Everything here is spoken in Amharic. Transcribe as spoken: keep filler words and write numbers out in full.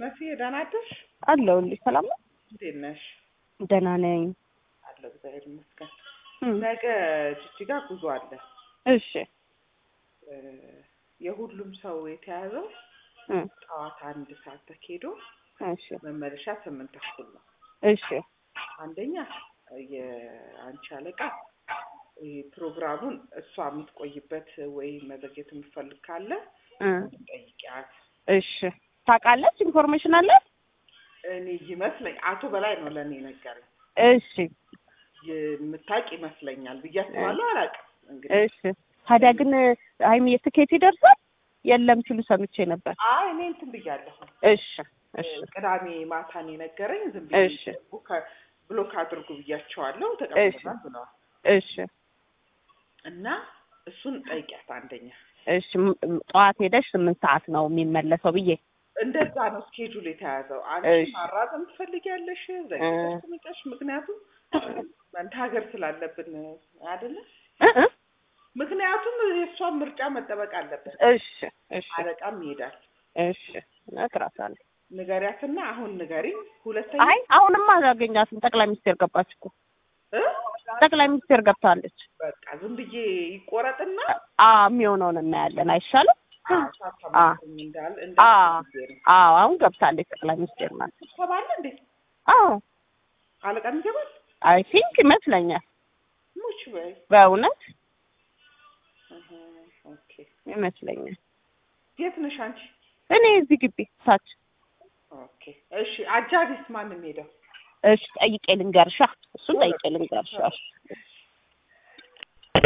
መሲ ደህና ነሽ? አለሁልሽ። ሰላም ነው? እንዴት ነሽ? ደህና ነኝ። አለሁ እግዚአብሔር ይመስገን። ነገ ጅጅጋ ጉዞ አለ። እሺ። የሁሉም ሰው የተያዘው ጠዋት አንድ ሰዓት ተኬዶ እሺ መመለሻ ስምንት ተኩል ነው። እሺ። አንደኛ የአንቺ አለቃ ፕሮግራሙን እሷ የምትቆይበት ወይ መዘግየት የምትፈልግ ካለ ጠይቂያት። እሺ። ታውቃለች? ኢንፎርሜሽን አለ? እኔ ይመስለኝ አቶ በላይ ነው ለኔ ነገረኝ። እሺ። የምታውቂ ይመስለኛል ብዬ አስባለሁ። አላውቅም እንግዲህ። እሺ። ታዲያ ግን አይም የትኬት ይደርሳል? የለም ሲሉ ሰምቼ ነበር። አይ እኔ እንትን ብያለሁ። እሺ እሺ። ቅዳሜ ማታ ነው ነገረኝ። ዝም ብዬ እሺ ብሎክ አድርጉ ብያቸዋለሁ። ተቀበልና ብለዋል። እሺ። እና እሱን ጠይቂያት አንደኛ። እሺ። ጠዋት ሄደሽ ስምንት ሰዓት ነው የሚመለሰው ብዬ እንደዛ ነው ስኬጁል የተያዘው። አንቺ ማራዘም ትፈልጊያለሽ ዘግይተሽ ትመጣሽ? ምክንያቱም አንተ ሀገር ስላለብን አይደለ? ምክንያቱም የእሷን ምርጫ መጠበቅ አለበት። እሺ እሺ። አለቃም ይሄዳል። እሺ። ነግራታለሁ። ንገሪያትና አሁን ንገሪኝ። ሁለተኛ አይ አሁንማ አላገኛትም። ጠቅላይ ሚኒስቴር ገባች እኮ እ ጠቅላይ ሚኒስቴር ገብታለች። በቃ ዝም ብዬ ይቆረጥና አዎ የሚሆነውን እናያለን። አይሻልም? አዎ አሁን ገብታለች። ጠቅላይ ሚኒስቴር ናት። ሰባለ እንዴ? አዎ አለቃም ይገባል። አይ ቲንክ ይመስለኛል። ሙች በይ በእውነት ኦኬ ይመስለኛል። የት ነሽ አንቺ? እኔ እዚህ ግቢ ታች። ኦኬ እሺ። አጃቢስ ማን ነው የሚሄደው? እሺ ጠይቄ ልንገርሻ። እሱን ጠይቄ ልንገርሻ።